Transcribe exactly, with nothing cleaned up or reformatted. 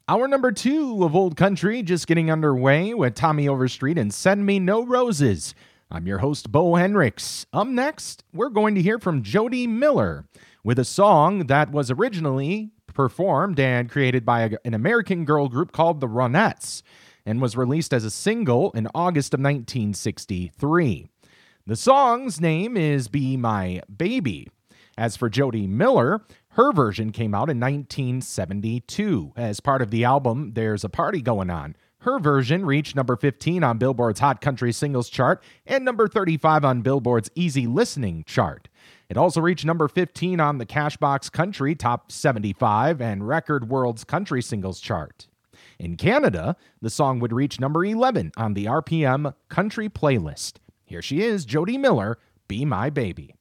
Hour number two of Old Country just getting underway with Tommy Overstreet and Send Me No Roses. I'm your host, Bo Henricks. Up next, we're going to hear from Jody Miller with a song that was originally performed and created by a, an American girl group called the Ronettes and was released as a single in August of nineteen sixty-three. The song's name is Be My Baby. As for Jody Miller, her version came out in nineteen seventy-two. As part of the album, There's a Party Going On. Her version reached number fifteen on Billboard's Hot Country Singles chart and number thirty-five on Billboard's Easy Listening chart. It also reached number fifteen on the Cashbox Country Top seventy-five and Record World's Country Singles chart. In Canada, the song would reach number eleven on the R P M Country playlist. Here she is, Jody Miller, Be My Baby.